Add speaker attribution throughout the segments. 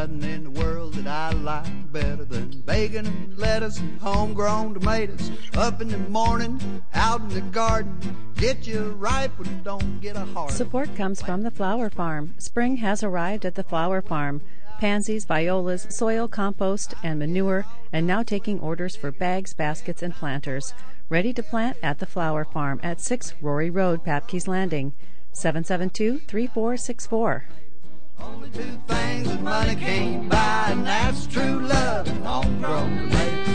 Speaker 1: nothing in the world that I like better than bacon and lettuce and homegrown tomatoes. Up in the morning, out in the garden, get you ripe when you don't get a heart.
Speaker 2: Support comes from the Flower Farm. Spring has arrived at the Flower Farm. Pansies, violas, soil, compost, and manure, and now taking orders for bags, baskets, and planters. Ready to plant at the Flower Farm at 6 Rory Road, Papke's Landing, 772-3464.
Speaker 1: Only two things that money can't buy, and that's true love and homegrown tomatoes.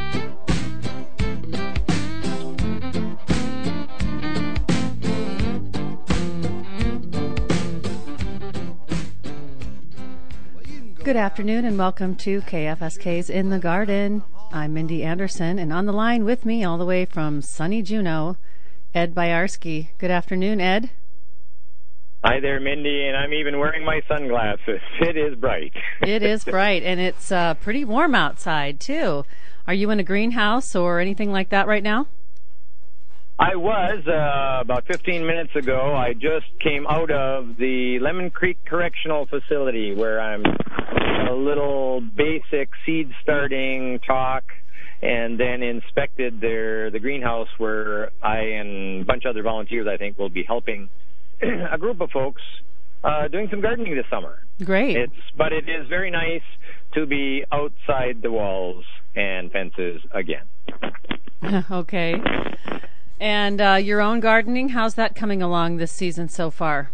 Speaker 2: Good afternoon and welcome to KFSK's In the Garden. I'm Mindy Anderson, and on the line with me all the way from sunny Juneau, Ed Byarski. Good afternoon, Ed.
Speaker 3: Hi there, Mindy, and I'm even wearing my sunglasses. It is bright.
Speaker 2: It is bright, and it's pretty warm outside, too. Are you in a greenhouse or anything like that right now?
Speaker 3: I was, about 15 minutes ago. I just came out of the Lemon Creek Correctional Facility where I'm a little basic seed starting talk, and then inspected the greenhouse where I and a bunch of other volunteers, I think, will be helping a group of folks doing some gardening this summer.
Speaker 2: Great.
Speaker 3: But it is very nice to be outside the walls and fences again.
Speaker 2: Okay. And your own gardening, how's that coming along this season so far?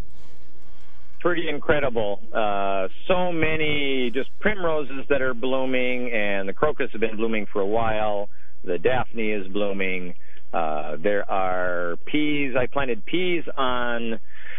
Speaker 3: Pretty incredible. So many just primroses that are blooming, and the crocus have been blooming for a while. The daphne is blooming. There are peas. I planted peas on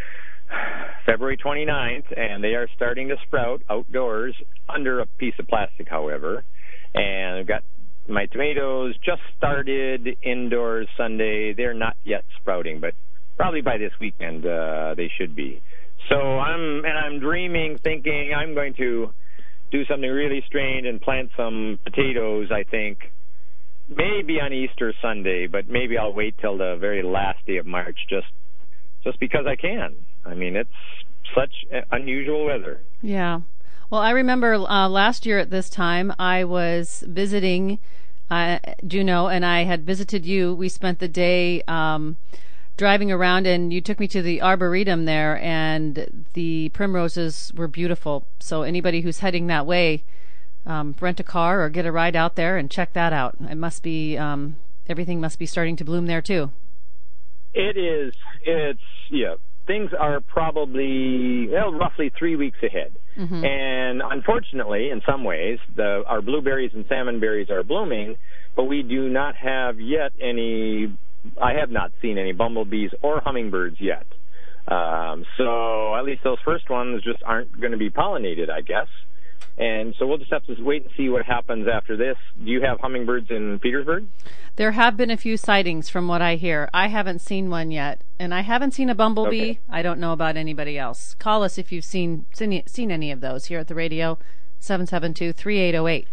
Speaker 3: February 29th, and they are starting to sprout outdoors under a piece of plastic, however. And I've got my tomatoes just started indoors Sunday. They're not yet sprouting, but probably by this weekend they should be. So I'm dreaming, thinking I'm going to do something really strange and plant some potatoes, I think, maybe on Easter Sunday, but maybe I'll wait till the very last day of March just because I can. I mean, it's such unusual weather.
Speaker 2: Yeah. Well, I remember last year at this time I was visiting Juneau, and I had visited you. We spent the day driving around, and you took me to the Arboretum there, and the primroses were beautiful. So anybody who's heading that way, rent a car or get a ride out there and check that out. It must be everything must be starting to bloom there too.
Speaker 3: It is. Yeah. Things are probably roughly 3 weeks ahead. Mm-hmm. And unfortunately, in some ways, our blueberries and salmon berries are blooming, but we do not have yet any. I have not seen any bumblebees or hummingbirds yet. So at least those first ones just aren't going to be pollinated, I guess. And so we'll just have to wait and see what happens after this. Do you have hummingbirds in Petersburg? There
Speaker 2: have been a few sightings from what I hear. I haven't seen one yet, and I haven't seen a bumblebee. Okay. I don't know about anybody else. Call us if you've seen any of those here at the radio, 772-3808.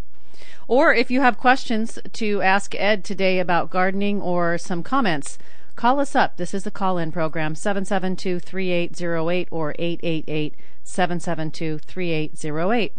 Speaker 2: Or if you have questions to ask Ed today about gardening or some comments, call us up. This is the call-in program, 772-3808 or 888-772-3808.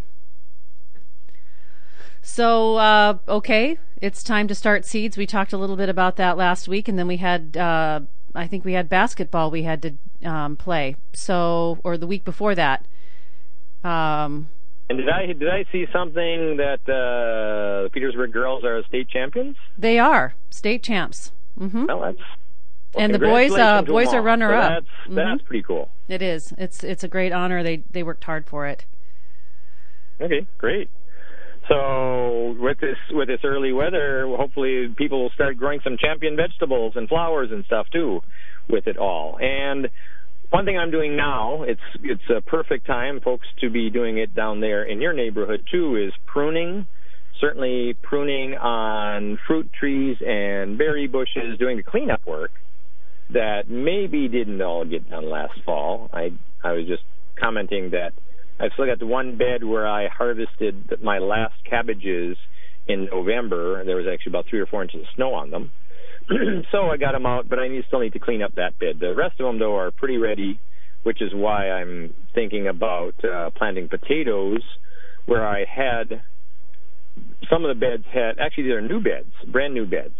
Speaker 2: So, okay, it's time to start seeds. We talked a little bit about that last week, and then we had, I think we had basketball we had to play. So, or the week before that.
Speaker 3: And did I see something that the Petersburg girls are state champions?
Speaker 2: They are state champs. Mm-hmm.
Speaker 3: Well, that's. Well,
Speaker 2: and the boys are runner-up.
Speaker 3: So that's pretty cool.
Speaker 2: It is. It's a great honor. They worked hard for it.
Speaker 3: Okay, great. So with this early weather, hopefully people will start growing some champion vegetables and flowers and stuff too, with it all. And one thing I'm doing now, it's a perfect time, folks, to be doing it down there in your neighborhood too, is pruning. Certainly pruning on fruit trees and berry bushes, doing the cleanup work that maybe didn't all get done last fall. I was just commenting that I've still got the one bed where I harvested my last cabbages in November. There was actually about 3 or 4 inches of snow on them. So I got them out, but I still need to clean up that bed. The rest of them, though, are pretty ready which is why I'm thinking about planting potatoes, where I had some of the beds had, actually they're new beds, brand new beds.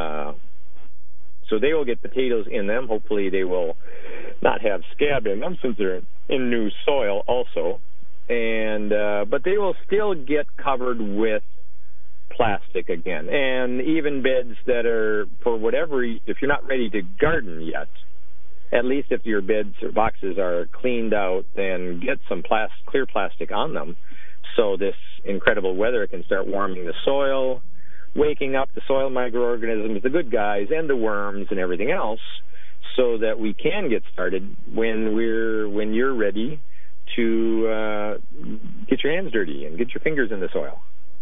Speaker 3: So they will get potatoes in them. Hopefully they will not have scab in them since they're in new soil also. And but they will still get covered with plastic again. And even beds that are, for whatever, if you're not ready to garden yet, at least if your beds or boxes are cleaned out, then get some clear plastic on them so this incredible weather can start warming the soil, waking up the soil microorganisms, the good guys, and the worms and everything else, so that we can get started when you're ready to get your hands dirty and get your fingers in the soil.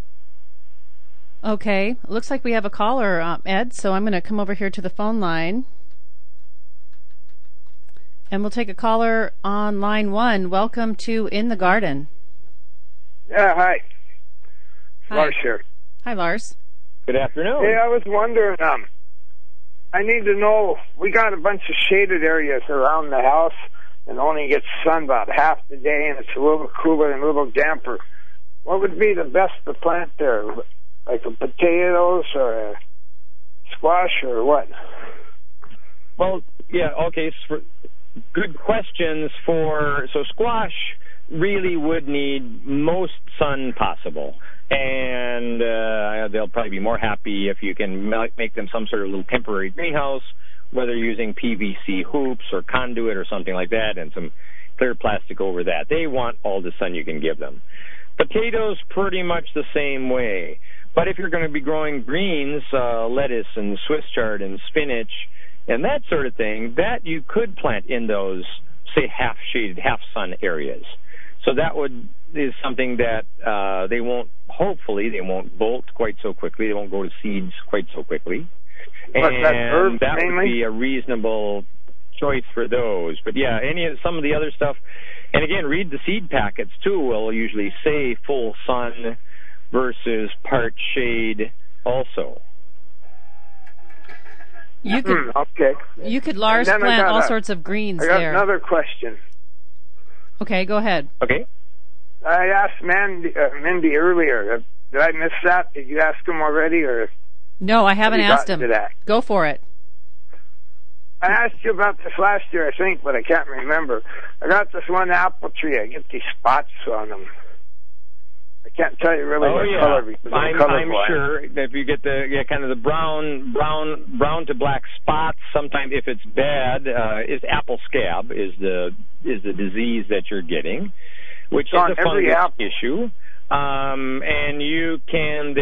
Speaker 2: Okay. Looks like we have a caller, Ed, so I'm going to come over here to the phone line. And we'll take a caller on line 1. Welcome to In the Garden.
Speaker 4: Yeah, hi. Lars here.
Speaker 2: Hi, Lars.
Speaker 3: Good afternoon.
Speaker 4: Hey, I was wondering, I need to know, we got a bunch of shaded areas around the house and only gets sun about half the day, and it's a little cooler and a little damper. What would be the best to plant there? Like a potatoes or a squash or what?
Speaker 3: Well, yeah, okay. Good questions so squash really would need most sun possible. And they'll probably be more happy if you can make them some sort of little temporary greenhouse, whether using PVC hoops or conduit or something like that, and some clear plastic over that. They want all the sun you can give them. Potatoes, pretty much the same way. But if you're going to be growing greens, lettuce and Swiss chard and spinach and that sort of thing, that you could plant in those, say, half-shaded, half-sun areas. So that is something that hopefully they won't bolt quite so quickly. They won't go to seeds quite so quickly. And that would be a reasonable choice for those. But yeah, some of the other stuff, and again, read the seed packets too. Will usually say full sun versus part shade also.
Speaker 2: You could,
Speaker 4: okay.
Speaker 2: You could, Lars, plant all sorts of greens there.
Speaker 4: I got another question.
Speaker 2: Okay, go ahead.
Speaker 3: Okay.
Speaker 4: I asked Mindy earlier. Did I miss that? Did you ask him already, or?
Speaker 2: No, I haven't asked him. Go for it.
Speaker 4: I asked you about this last year, I think, but I can't remember. I got this one apple tree. I get these spots on them. I can't tell you really what color.
Speaker 3: I'm sure that if you get kind of the brown to black spots, sometimes if it's bad, is apple scab is the disease that you're getting, which is a fungus issue. And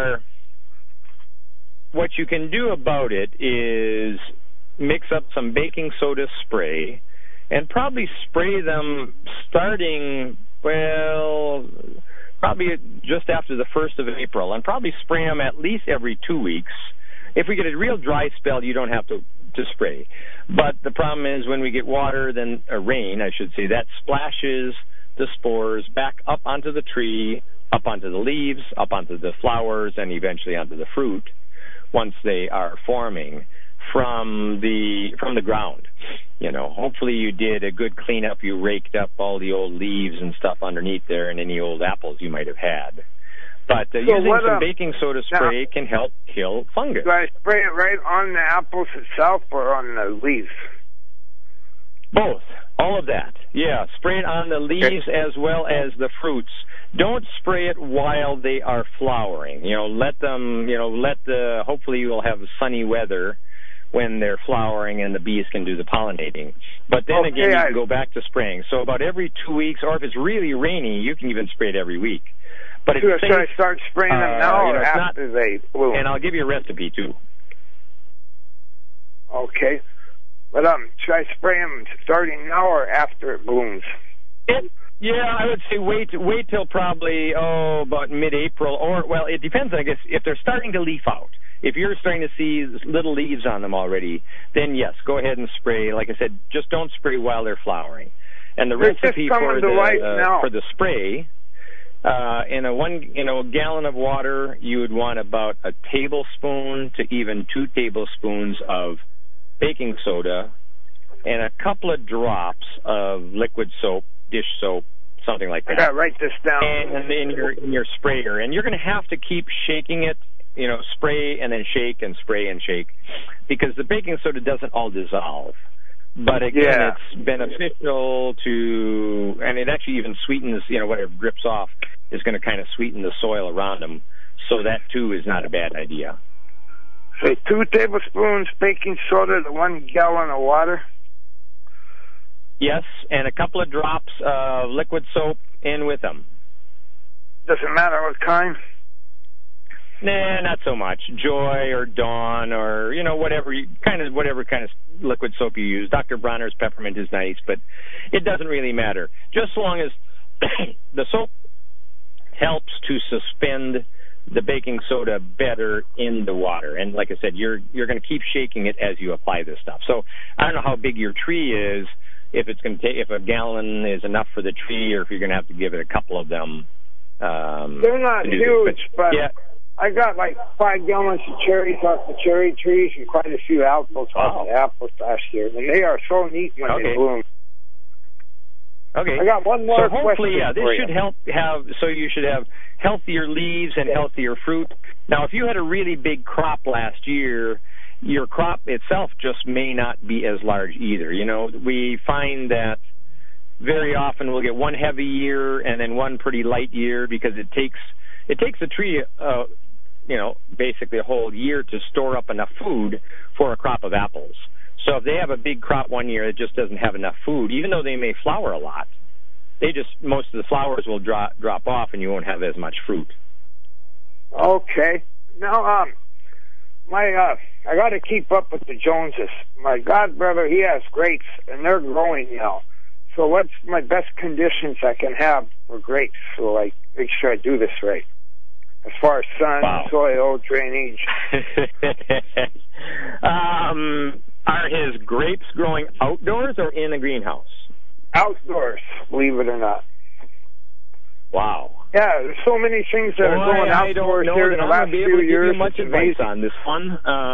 Speaker 3: what you can do about it is mix up some baking soda spray and probably spray them starting, probably just after the 1st of April, and probably spray them at least every 2 weeks. If we get a real dry spell, you don't have to spray. But the problem is when we get water, then rain, I should say, that splashes the spores back up onto the tree, up onto the leaves, up onto the flowers, and eventually onto the fruit once they are forming from the ground. Hopefully you did a good cleanup. You raked up all the old leaves and stuff underneath there and any old apples you might have had. But using some baking soda spray can help kill fungus.
Speaker 4: Do I spray it right on the apples itself or on the leaves?
Speaker 3: Both. All of that. Yeah, spray it on the leaves as well as the fruits. Don't spray it while they are flowering. Hopefully you will have sunny weather when they're flowering and the bees can do the pollinating. But then again, you can go back to spraying. So about every 2 weeks, or if it's really rainy, you can even spray it every week. But
Speaker 4: should I start spraying them now or after they bloom? And
Speaker 3: I'll give you a recipe, too.
Speaker 4: Okay. But should I spray them starting now or after it blooms?
Speaker 3: Yeah, I would say wait till probably, about mid-April. It depends, I guess, if they're starting to leaf out. If you're starting to see little leaves on them already, then yes, go ahead and spray. Like I said, just don't spray while they're flowering. And the recipe for the spray, in a gallon of water, you would want about a tablespoon to even 2 tablespoons of baking soda and a couple of drops of liquid soap, dish soap, something like that.
Speaker 4: I gotta write this down.
Speaker 3: And in your sprayer, and you're going to have to keep shaking it. You know, spray and then shake and spray and shake, because the baking soda doesn't all dissolve. But again, it's beneficial to, and it actually even sweetens, you know, whatever drips off is going to kind of sweeten the soil around them. So that, too, is not a bad idea.
Speaker 4: Say 2 tablespoons baking soda to 1 gallon of water?
Speaker 3: Yes, and a couple of drops of liquid soap in with them.
Speaker 4: Doesn't matter what kind?
Speaker 3: Nah, not so much. Joy or Dawn or, you know, whatever kind of liquid soap you use. Dr. Bronner's peppermint is nice, but it doesn't really matter. Just so long as the soap helps to suspend the baking soda better in the water. And like I said, you're going to keep shaking it as you apply this stuff. So I don't know how big your tree is, if it's going to take, if a gallon is enough for the tree, or if you're going to have to give it a couple of them.
Speaker 4: They're not huge, but yeah. I got like 5 gallons of cherries off the cherry trees and quite a few apples off the apples last year. And they are so neat when they bloom.
Speaker 3: Okay.
Speaker 4: I got one more
Speaker 3: question. So hopefully, this
Speaker 4: for
Speaker 3: should help so you should have healthier leaves and healthier fruit. Now, if you had a really big crop last year, your crop itself just may not be as large either. You know, we find that very often we'll get one heavy year and then one pretty light year, because it takes a tree, you know, basically a whole year to store up enough food for a crop of apples. So if they have a big crop one year, it just doesn't have enough food, even though they may flower a lot. Most of the flowers will drop off, and you won't have as much fruit.
Speaker 4: Okay. Now, I got to keep up with the Joneses. My godbrother, he has grapes, and they're growing now. So what's my best conditions I can have for grapes, so I make sure I do this right? As far as sun, soil, drainage.
Speaker 3: Are his grapes growing outdoors or in a greenhouse?
Speaker 4: Outdoors, believe it or not.
Speaker 3: Wow.
Speaker 4: Yeah, there's so many things that are going outdoors here in the last few years.
Speaker 3: I don't know that I'm going to be able to give you much advice on this one.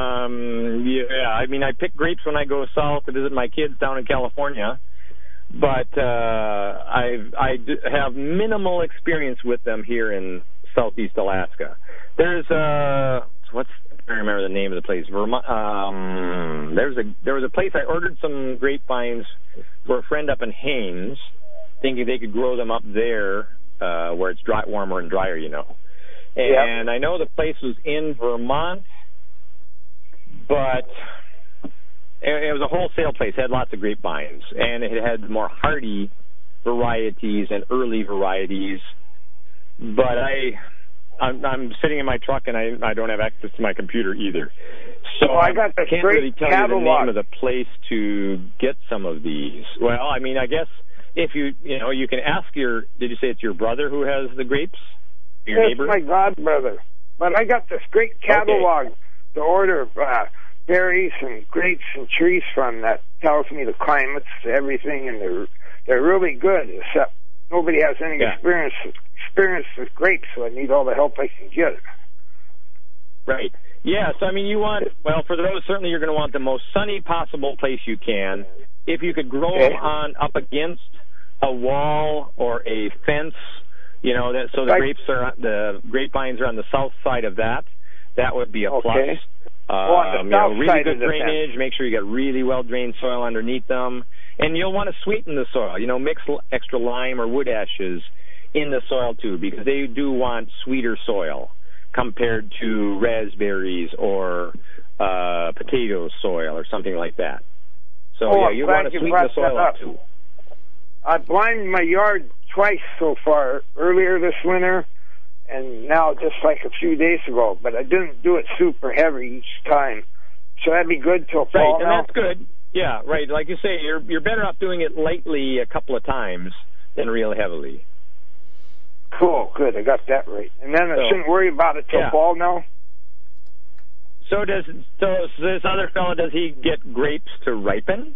Speaker 3: Yeah, I mean, I pick grapes when I go south to visit my kids down in California, but I have minimal experience with them here in southeast Alaska. There's I don't remember the name of the place. Vermont. There was a place I ordered some grapevines for a friend up in Haines, thinking they could grow them up there where it's warmer and drier, you know. And I know the place was in Vermont, but it was a wholesale place. It had lots of grapevines, and it had more hardy varieties and early varieties. But I'm sitting in my truck, and I don't have access to my computer either. So
Speaker 4: I got the
Speaker 3: can't really tell you the name of the place to get some of these. Well, I mean, I guess if you can ask did you say it's your brother who has the grapes? Your neighbor?
Speaker 4: It's my godbrother. But I got this great catalog to order berries and grapes and trees from that tells me the climates, everything, and they're really good, except nobody has any experience with grapes, so I need all the help I can get.
Speaker 3: Right. Yeah, so I mean, for those, certainly you're going to want the most sunny possible place you can. If you could grow them up against a wall or a fence, you know, so the grapevines are on the south side of that would be a plus. Really good drainage, make sure you got really well-drained soil underneath them. And you'll want to sweeten the soil. You know, mix extra lime or wood ashes in the soil, too, because they do want sweeter soil compared to raspberries or potato soil or something like that. So, you want to sweeten the soil up, too.
Speaker 4: I blind my yard twice so far, earlier this winter and now just like a few days ago, but I didn't do it super heavy each time. So that'd be good till fall.
Speaker 3: Right, and that's good. Yeah, right. Like you say, you're better off doing it lightly a couple of times than real heavily.
Speaker 4: Cool, good. I got that right. And then I shouldn't worry about it till fall now?
Speaker 3: So this other fellow, does he get grapes to ripen?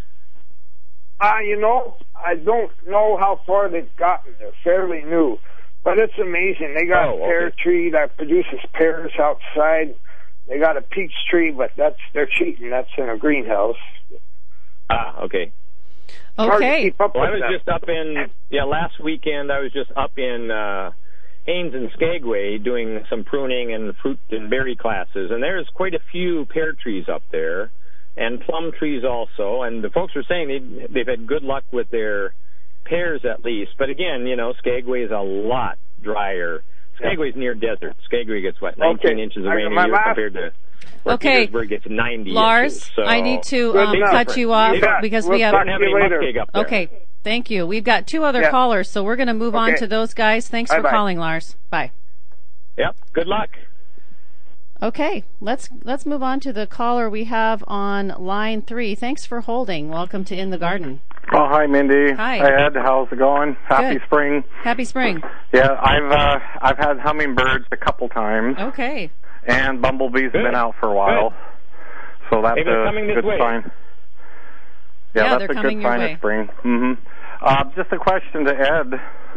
Speaker 4: I don't know how far they've gotten. They're fairly new. But it's amazing. They got a pear tree that produces pears outside. They got a peach tree, but they're cheating. That's in a greenhouse.
Speaker 3: Okay.
Speaker 4: hard to
Speaker 2: Okay.
Speaker 4: keep up
Speaker 3: Well, I
Speaker 4: with
Speaker 3: was
Speaker 4: them.
Speaker 3: just up in, last weekend I was just up in Haines and Skagway doing some pruning and fruit and berry classes, and there's quite a few pear trees up there, and plum trees also, and the folks were saying they've had good luck with their pears at least, but again, Skagway is a lot drier. Skagway's near desert. Skagway gets, 19 inches of rain a year compared to where Petersburg gets 90
Speaker 2: Lars,
Speaker 3: inches. So
Speaker 2: I need to
Speaker 4: Good enough.
Speaker 2: cut you off
Speaker 4: Yeah,
Speaker 2: because
Speaker 4: we'll
Speaker 2: we have...
Speaker 4: talk
Speaker 3: don't have
Speaker 4: to you
Speaker 3: any
Speaker 4: later.
Speaker 3: muskeg up there.
Speaker 2: Okay, thank you. We've got two other callers, so we're going to move on
Speaker 4: Okay.
Speaker 2: to those guys. Thanks for
Speaker 4: Bye-bye.
Speaker 2: calling, Lars. Bye.
Speaker 3: Yep, good luck.
Speaker 2: Okay, let's move on to the caller we have on line 3. Thanks for holding. Welcome to In the Garden.
Speaker 5: Oh, hi, Mindy.
Speaker 2: Hi.
Speaker 5: Ed. How's it going? Happy
Speaker 2: Good.
Speaker 5: spring.
Speaker 2: Happy spring.
Speaker 5: Yeah, I've had hummingbirds a couple times,
Speaker 2: Okay.
Speaker 5: and bumblebees
Speaker 3: Good.
Speaker 5: have been out for a while.
Speaker 3: Good.
Speaker 5: So that's
Speaker 3: They've been
Speaker 5: a
Speaker 3: coming this
Speaker 5: good
Speaker 3: way.
Speaker 5: sign.
Speaker 2: Yeah,
Speaker 5: that's
Speaker 2: they're
Speaker 5: a
Speaker 2: coming
Speaker 5: good
Speaker 2: your
Speaker 5: sign
Speaker 2: way.
Speaker 5: of spring. Just a question to Ed.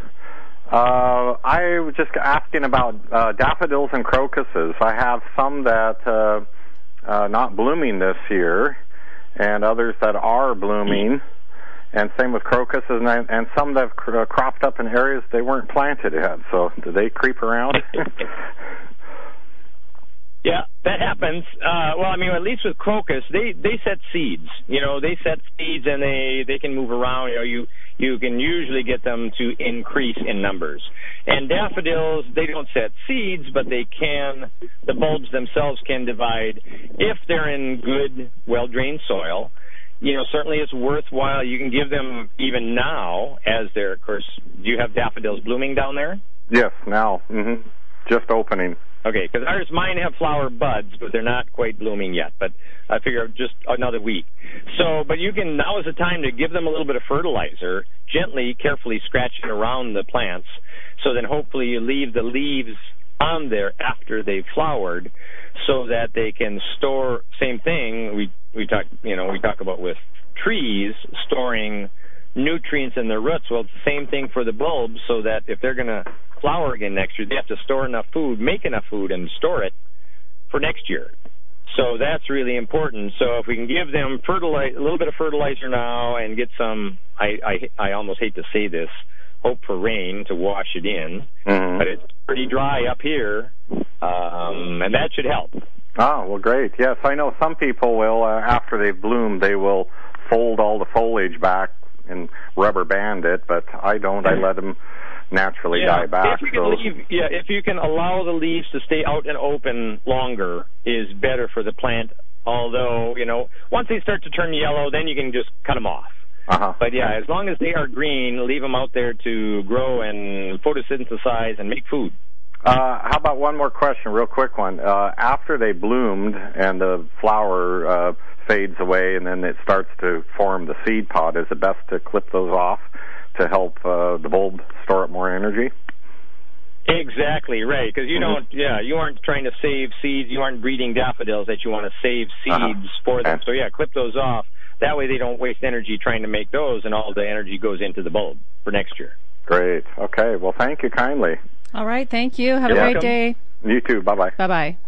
Speaker 5: I was just asking about daffodils and crocuses. I have some that not blooming this year, and others that are blooming, and same with crocuses, and some that have cropped up in areas they weren't planted yet. So do they creep around?
Speaker 3: Yeah, that happens. At least with crocus, they set seeds. They set seeds and they can move around. You can usually get them to increase in numbers. And daffodils, they don't set seeds, but the bulbs themselves can divide if they're in good, well-drained soil. Certainly it's worthwhile. You can give them even now as they're, of course, do you have daffodils blooming down there?
Speaker 5: Yes, now. Just opening.
Speaker 3: Okay, because mine have flower buds, but they're not quite blooming yet. But I figure just another week. But now is the time to give them a little bit of fertilizer, gently, carefully scratching around the plants, so then hopefully you leave the leaves on there after they've flowered, so that they can store. Same thing we talk about with trees storing nutrients in their roots. Well, it's the same thing for the bulbs, so that if they're going to flower again next year, they have to store enough food, make enough food, and store it for next year. So that's really important. So if we can give them a little bit of fertilizer now and get some, I almost hate to say this, hope for rain to wash it in, but it's pretty dry up here, and that should help.
Speaker 5: Oh, well, great. Yes, I know some people will, after they've bloomed, they will fold all the foliage back and rubber band it, but I don't. I let them naturally die back.
Speaker 3: If you can allow the leaves to stay out and open longer, is better for the plant. Although, once they start to turn yellow, then you can just cut them off. But yeah, as long as they are green, leave them out there to grow and photosynthesize and make food.
Speaker 5: How about one more question, real quick one? After they bloomed and the flower fades away and then it starts to form the seed pod, is it best to clip those off to help the bulb store up more energy?
Speaker 3: Exactly, right, because you aren't trying to save seeds, you aren't breeding daffodils that you want to save seeds for them. So clip those off. That way they don't waste energy trying to make those, and all the energy goes into the bulb for next year.
Speaker 5: Great. Okay, well, thank you kindly.
Speaker 2: All right, thank you. Have a great day.
Speaker 5: You too. Bye-bye.
Speaker 2: Bye-bye.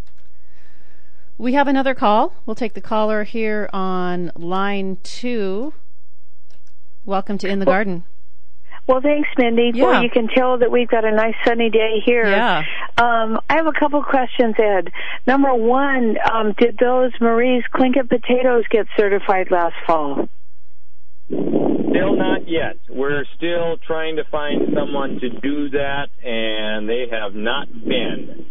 Speaker 2: We have another call. We'll take the caller here on line 2. Welcome to In the Garden.
Speaker 6: Well, thanks, Mindy.
Speaker 2: Yeah.
Speaker 6: Boy, you can tell that we've got a nice sunny day here.
Speaker 2: Yeah.
Speaker 6: I have a couple questions, Ed. Number one, did those Marie's Tlingit potatoes get certified last fall?
Speaker 3: Still not yet. We're still trying to find someone to do that, and they have not been.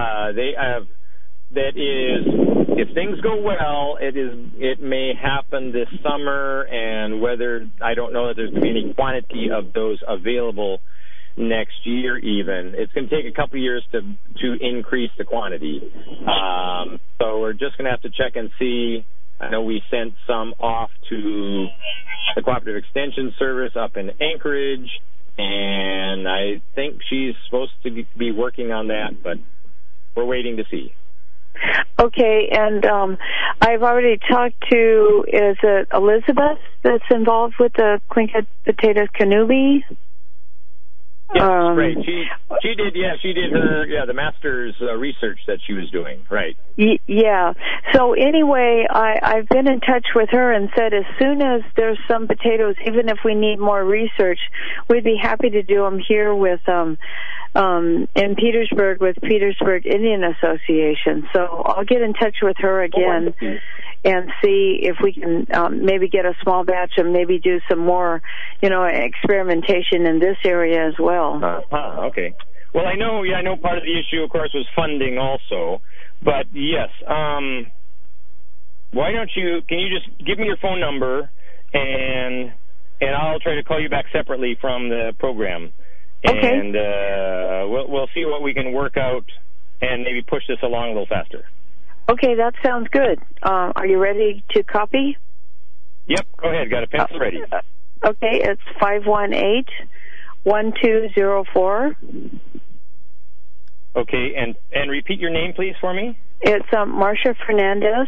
Speaker 3: That is, if things go well, it may happen this summer, and whether, I don't know that there's going to be any quantity of those available next year even. It's going to take a couple of years to increase the quantity. So we're just going to have to check and see. I know we sent some off to the Cooperative Extension Service up in Anchorage, and I think she's supposed to be working on that, but we're waiting to see.
Speaker 6: Okay, and I've already talked to, is it Elizabeth that's involved with the Tlingit potatoes Kanubi?
Speaker 3: Yes, right. She did her the master's research that she was doing. Right.
Speaker 6: Yeah. So anyway, I've been in touch with her and said as soon as there's some potatoes, even if we need more research, we'd be happy to do them here with in Petersburg with Petersburg Indian Association. So I'll get in touch with her again and see if we can maybe get a small batch and maybe do some more, experimentation in this area as well.
Speaker 3: Okay. Well, I know part of the issue, of course, was funding also. But yes, can you just give me your phone number and I'll try to call you back separately from the program.
Speaker 6: Okay.
Speaker 3: And we'll see what we can work out and maybe push this along a little faster.
Speaker 6: Okay, that sounds good. Are you ready to copy?
Speaker 3: Yep, go ahead. Got a pencil ready.
Speaker 6: Okay, it's 518-1204.
Speaker 3: Okay, and repeat your name, please, for me.
Speaker 6: It's Marcia Fernandez.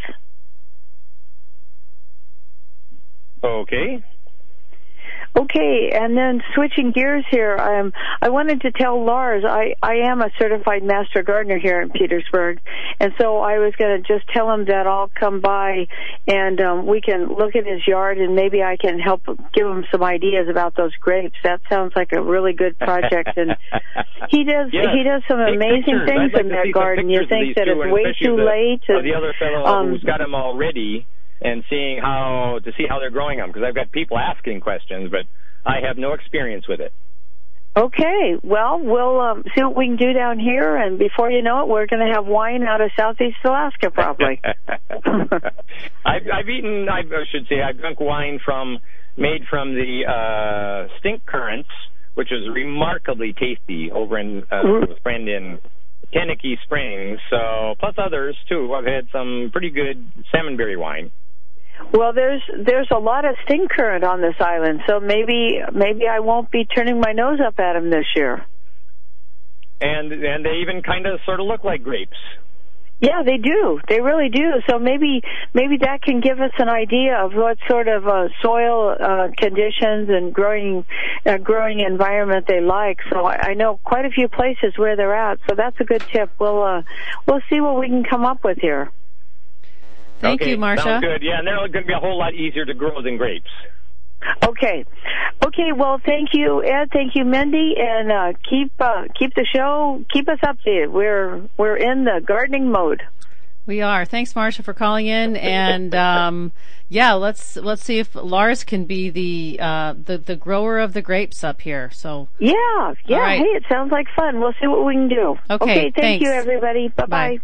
Speaker 3: Okay.
Speaker 6: Okay, and then switching gears here, I wanted to tell Lars, I am a certified master gardener here in Petersburg, and so I was going to just tell him that I'll come by and we can look at his yard and maybe I can help give him some ideas about those grapes. That sounds like a really good project, and he does some amazing things in that garden. You think that it's way too late.
Speaker 3: The other fellow who's got them already. And see how they're growing them, because I've got people asking questions, but I have no experience with it.
Speaker 6: Okay, well, we'll see what we can do down here, and before you know it, we're going to have wine out of Southeast Alaska, probably.
Speaker 3: I've drunk wine made from the stink currants, which is remarkably tasty over in with a friend in Teneke Springs. So plus others too. I've had some pretty good salmonberry wine.
Speaker 6: Well, there's a lot of stink currant on this island, so maybe I won't be turning my nose up at them this year.
Speaker 3: And they even kind of sort of look like grapes.
Speaker 6: Yeah, they do. They really do. So maybe that can give us an idea of what sort of soil conditions and growing environment they like. So I know quite a few places where they're at. So that's a good tip. We'll see what we can come up with here.
Speaker 2: Thank you, Marcia.
Speaker 3: Sounds good. Yeah, and they're going to be a whole lot easier to grow than grapes.
Speaker 6: Okay. Well, thank you, Ed. Thank you, Mindy, and keep the show. Keep us updated. We're in the gardening mode.
Speaker 2: We are. Thanks, Marcia, for calling in, and let's see if Lars can be the grower of the grapes up here. So
Speaker 6: yeah.
Speaker 2: Right.
Speaker 6: Hey, it sounds like fun. We'll see what we can do.
Speaker 2: Okay.
Speaker 6: Thank you, everybody. Bye.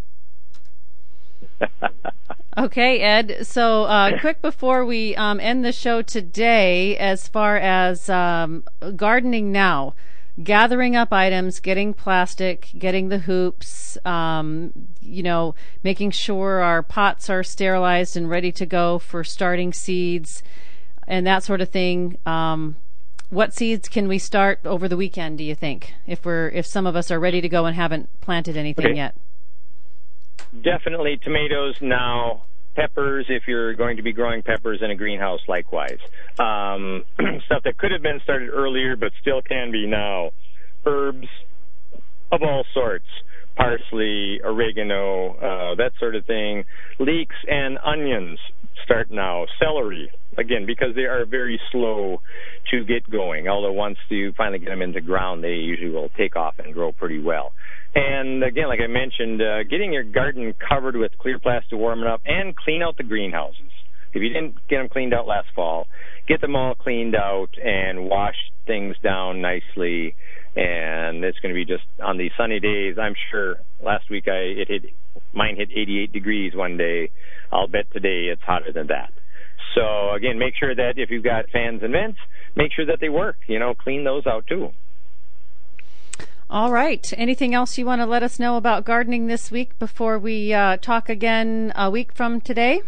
Speaker 2: Okay, Ed. So quick before we end the show today, as far as gardening now, gathering up items, getting plastic, getting the hoops, making sure our pots are sterilized and ready to go for starting seeds and that sort of thing. What seeds can we start over the weekend, do you think, if some of us are ready to go and haven't planted anything yet?
Speaker 3: Definitely tomatoes now, peppers if you're going to be growing peppers in a greenhouse likewise. Stuff that could have been started earlier but still can be now. Herbs of all sorts, parsley, oregano, that sort of thing. Leeks and onions start now. Celery, again, because they are very slow to get going, although once you finally get them into ground, they usually will take off and grow pretty well. And again, like I mentioned, getting your garden covered with clear plastic to warm it up and clean out the greenhouses. If you didn't get them cleaned out last fall, get them all cleaned out and wash things down nicely. And it's going to be just on these sunny days. I'm sure last week mine hit 88 degrees one day. I'll bet today it's hotter than that. So again, make sure that if you've got fans and vents, make sure that they work. Clean those out too.
Speaker 2: All right. Anything else you want to let us know about gardening this week before we talk again a week from today?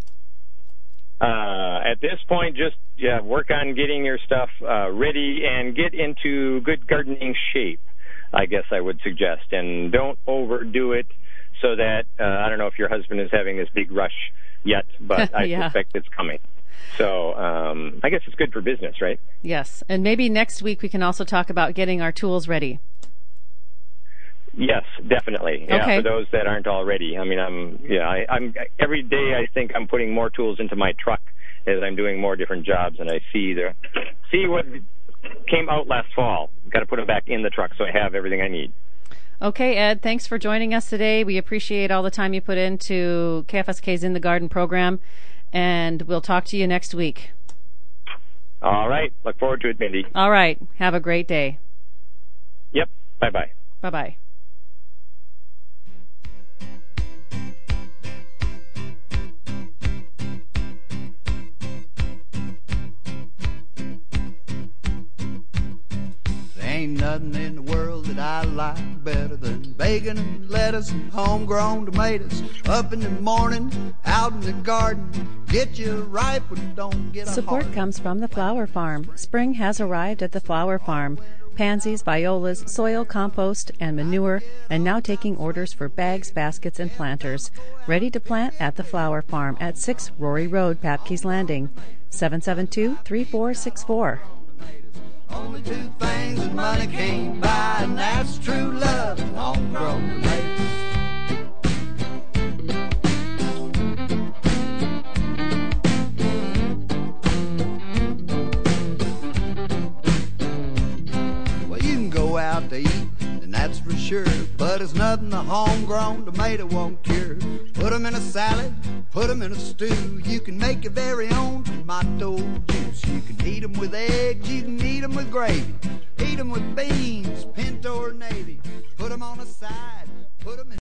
Speaker 3: At this point, just work on getting your stuff ready and get into good gardening shape, I guess I would suggest. And don't overdo it so that, I don't know if your husband is having this big rush yet, but I suspect it's coming. So I guess it's good for business, right?
Speaker 2: Yes, and maybe next week we can also talk about getting our tools ready.
Speaker 3: Yes, definitely. Yeah,
Speaker 2: okay.
Speaker 3: For those that aren't already. I mean, I'm every day I think I'm putting more tools into my truck as I'm doing more different jobs, and I see what came out last fall. Got to put them back in the truck so I have everything I need.
Speaker 2: Okay, Ed, thanks for joining us today. We appreciate all the time you put into KFSK's In the Garden program, and we'll talk to you next week.
Speaker 3: All right. Look forward to it, Mindy.
Speaker 2: All right. Have a great day.
Speaker 3: Yep. Bye-bye.
Speaker 2: Bye-bye.
Speaker 1: Ain't nothing in the world that I like better than bacon and lettuce and homegrown tomatoes. Up in the morning, out in the garden, get you ripe when you don't get a
Speaker 2: Support
Speaker 1: heart.
Speaker 2: comes from the Flower Farm. Spring has arrived at the Flower Farm. Pansies, violas, soil, compost, and manure, and now taking orders for bags, baskets, and planters. Ready to plant at the Flower Farm at 6 Rory Road, Papke's Landing. 772-3464.
Speaker 1: Only two things that money can't buy, and that's true love and homegrown tomatoes. Well, you can go out to eat, and that's for sure, but it's nothing a homegrown tomato won't cure. Put 'em in a salad, put 'em in a stew. You can make your very own tomato juice. You can eat 'em with eggs, you can eat 'em with gravy. Eat 'em with beans, pinto or navy. Put 'em on a side, put 'em in